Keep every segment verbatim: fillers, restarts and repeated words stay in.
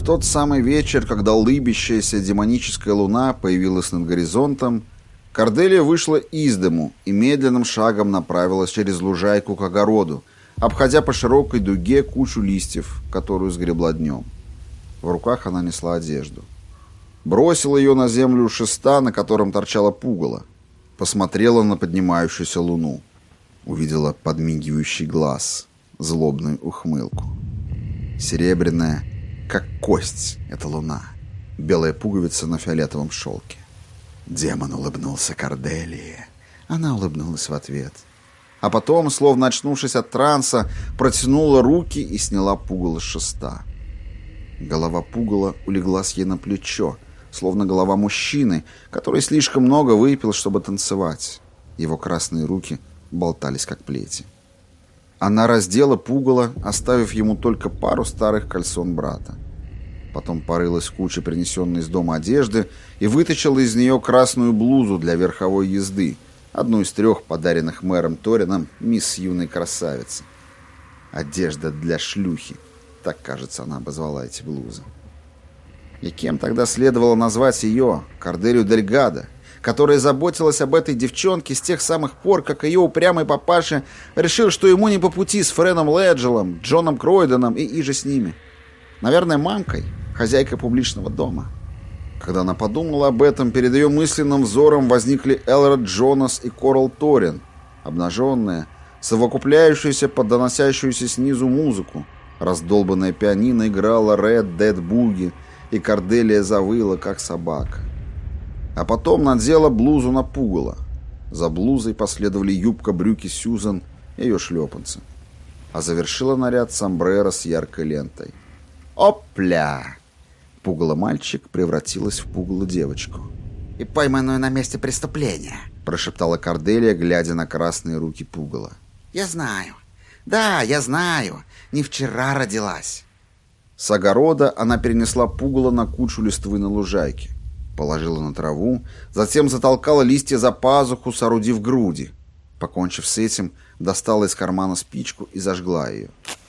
В тот самый вечер, когда лыбящаяся демоническая луна появилась над горизонтом, Корделия вышла из дому и медленным шагом направилась через лужайку к огороду, обходя по широкой дуге кучу листьев, которую сгребла днем. В руках она несла одежду. Бросила ее на землю у шеста, на котором торчало пугало. Посмотрела на поднимающуюся луну. Увидела подмигивающий глаз, злобную ухмылку. Серебряная, как кость, эта луна. Белая пуговица на фиолетовом шелке. Демон улыбнулся Корделии. Она улыбнулась в ответ. А потом, словно очнувшись от транса, протянула руки и сняла пугало с шеста. Голова пугала улеглась ей на плечо, словно голова мужчины, который слишком много выпил, чтобы танцевать. Его красные руки болтались, как плети. Она раздела пугало, оставив ему только пару старых кальсон брата. Потом порылась в куче принесенной из дома одежды и вытащила из нее красную блузу для верховой езды, одну из трех подаренных мэром Торином мисс юной красавицы. Одежда для шлюхи, так, кажется, она обозвала эти блузы. И кем тогда следовало назвать ее, Корделию Дельгадо, которая заботилась об этой девчонке с тех самых пор, как ее упрямый папаша решил, что ему не по пути с Френом Леджелом, Джоном Кройденом и иже с ними. Наверное, мамкой, хозяйкой публичного дома. Когда она подумала об этом, перед ее мысленным взором возникли Элрод Джонас и Корал Торин, обнаженные, совокупляющиеся под доносящуюся снизу музыку. Раздолбанная пианино играла Red Dead Boogie, и Корделия завыла, как собака. А потом надела блузу на пугало. За блузой последовали юбка, брюки Сьюзан и ее шлепанцы. А завершила наряд сомбреро с яркой лентой. Опля! Пугало-мальчик превратилась в пугало-девочку. «И пойманную на месте преступления», — прошептала Корделия, глядя на красные руки пугала. «Я знаю. Да, я знаю. Не вчера родилась». С огорода она перенесла пугало на кучу листвы на лужайке. Положила на траву, затем затолкала листья за пазуху, соорудив груди. Покончив с этим, достала из кармана спичку и зажгла ее.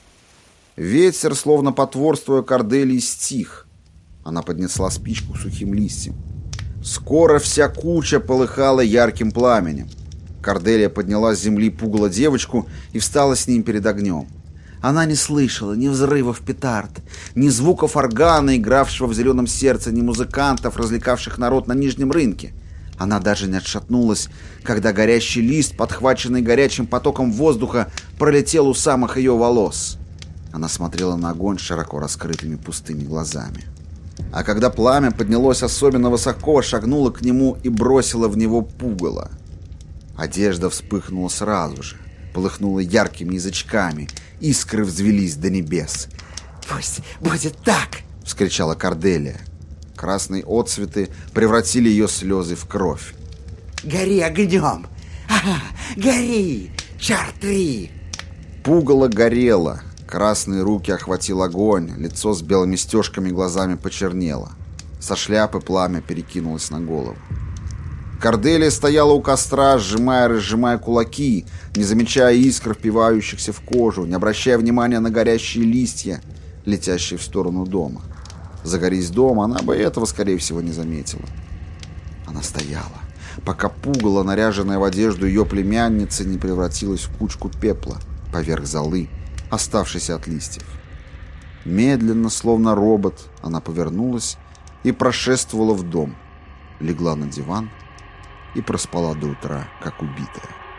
Ветер, словно потворствуя Корделии, стих. Она поднесла спичку к сухим листьям. Скоро вся куча полыхала ярким пламенем. Корделия подняла с земли пугало девочку и встала с ним перед огнем. Она не слышала ни взрывов петард, ни звуков органа, игравшего в зеленом сердце, ни музыкантов, развлекавших народ на Нижнем рынке. Она даже не отшатнулась, когда горящий лист, подхваченный горячим потоком воздуха, пролетел у самых ее волос. Она смотрела на огонь широко раскрытыми пустыми глазами. А когда пламя поднялось особенно высоко, шагнула к нему и бросила в него пугало. Одежда вспыхнула сразу же, полыхнула яркими язычками, искры взвелись до небес. «Пусть будет так!» — вскричала Корделия. Красные отцветы превратили ее слезы в кровь. «Гори огнем! Ага, гори! Чартри!» Пугало горело. Красные руки охватил огонь, лицо с белыми стежками глазами почернело. Со шляпы пламя перекинулось на голову. Корделия стояла у костра, сжимая и разжимая кулаки, не замечая искр, впивающихся в кожу, не обращая внимания на горящие листья, летящие в сторону дома. Загорись дом, она бы этого, скорее всего, не заметила. Она стояла, пока пугало, наряженное в одежду ее племянницы, не превратилось в кучку пепла поверх золы, оставшейся от листьев. Медленно, словно робот, она повернулась и прошествовала в дом, легла на диван и проспала до утра, как убитая.